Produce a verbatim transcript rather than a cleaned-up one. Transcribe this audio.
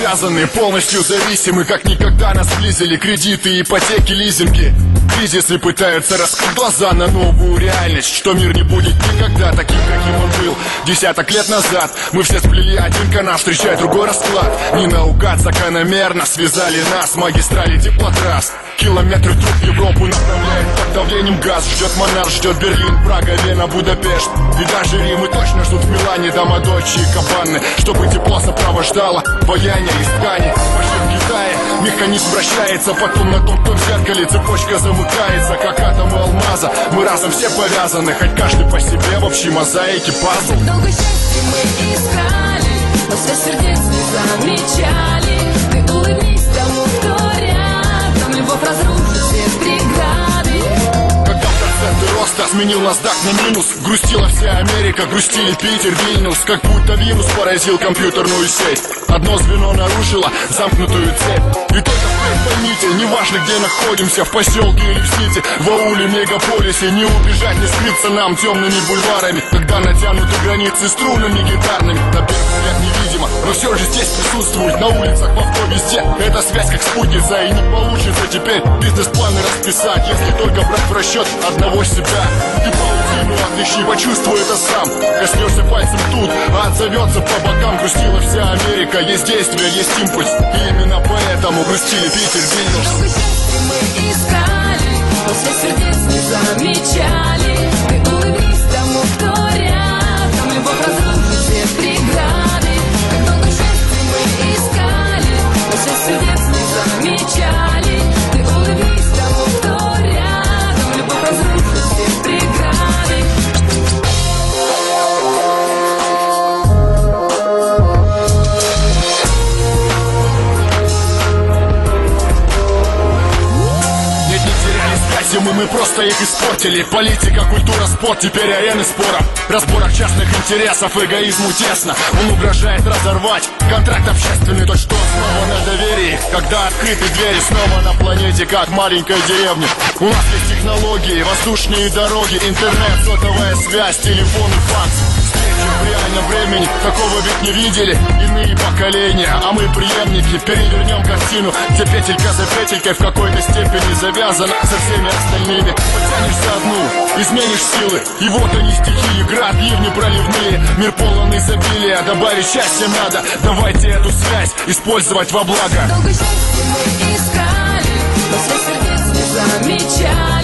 связаны, полностью зависимы. Как никогда нас сблизили кредиты, ипотеки, лизинги. Кризисы пытаются раскрыть глаза на новую реальность, что мир не будет никогда таким, каким он был десяток лет назад. Мы все сплели один канал, встречая другой расклад. Не наугад, закономерно связали нас магистрали теплотрасс. Километры труб Европу направляет под давлением газ. Ждет Монарх, ждет Берлин, Прага, Вена, Будапешт. И даже Рим и точно ждут в Милане дома Дольче и Габбаны, чтобы тепло сопровождало баяние из ткани. Пошли в Китае, механизм вращается, потом на том, кто в зеркале цепочка замыкается, как атомы алмаза. Мы разом все повязаны, хоть каждый по себе в общей мозаике пазл. Так долго счастья мы искали, но связь сердец не замечали. Ты улыбнись тому, кто рядом, любовь разрушит все преграды. Когда проценты роста сменил NASDAQ на минус, грустила вся Америка, грустили Питер, Вильнюс. Как будто вирус поразил компьютерную сеть. Одно звено нарушило замкнутую цепь. И только поймите, неважно где находимся, в поселке или в сити, в ауле, мегаполисе, не убежать, не скрыться нам темными бульварами, когда натянуты границы струнами гитарными. На первый взгляд невидимо, но все же здесь присутствует, на улицах, в авто, везде. Эта связь как спутница, и не получится теперь бизнес-планы расписать, если только брать в расчет одного себя. Ты паутину отыщи, почувствуй это сам. Коснешься пальцем тут, а отзовется по бокам. Грустила вся Америка, есть действие, есть импульс, и именно поэтому грустили Питер, Вильнюс. Долго счастья мы искали, но связь сердец не замечали. Ты улыбнись тому, кто рядом, любовь разрушит все преграды. Так долго счастья мы искали, но связь сердец не замечали. Ты улыбнись тому, кто рядом, любовь разрушит все преграды. Мы, мы просто их испортили. Политика, культура, спорт, теперь арены спора. Разборах частных интересов, эгоизму тесно. Он угрожает разорвать контракт общественный. То, что основано на доверии, когда открыты двери снова на планете, как маленькая деревня. У нас есть технологии, воздушные дороги, интернет, сотовая связь, телефон и факс. В реальном времени такого ведь не видели иные поколения, а мы преемники. Перевернем картину, где петелька за петелькой в какой-то степени завязана со всеми остальными. Потянешься одну, изменишь силы, и вот они стихии, град, ливни проливные. Мир полон изобилия, добавить счастья надо. Давайте эту связь использовать во благо. Долго счастья мы искали, но связь сердец не замечали.